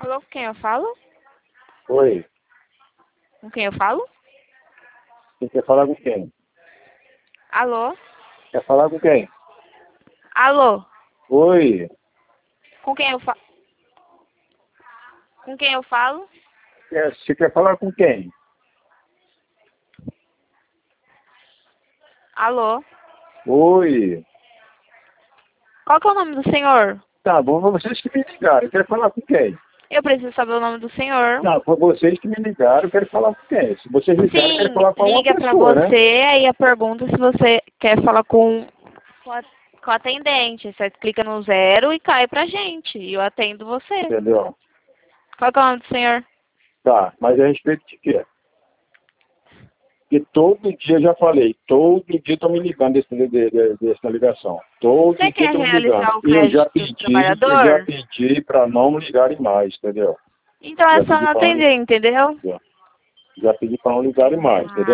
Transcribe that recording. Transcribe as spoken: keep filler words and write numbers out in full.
Alô, com quem eu falo? Oi, Com quem eu falo? você quer falar com quem? Alô? Quer falar com quem? Alô? Oi, Com quem eu falo? Com quem eu falo? é, você quer falar com quem? Alô? Oi, Qual que é o nome do senhor? tá bom, foi vocês que me ligaram, eu quero falar com quem? Eu preciso saber o nome do senhor. Não, foi vocês que me ligaram, eu quero falar com quem? Se vocês ligaram, eu quero Sim, falar com uma liga pra pessoa, né? você, aí a pergunta se você quer falar com, com, a, com a atendente. Você clica no zero e cai pra gente. E eu atendo você. Entendeu? Qual que é o nome do senhor? Tá, mas a respeito de quê? Porque todo dia, eu já falei, todo dia estão me ligando desse, de, de, de- dessa ligação. Todo Você dia quer estão me ligando. realizar o E eu já crédito do pedi, eu já trabalhador? pedi para não me ligarem mais, entendeu? Então é Já só pedi não para não, atender, entendeu? já, já pedi para não ligarem mais, entendeu?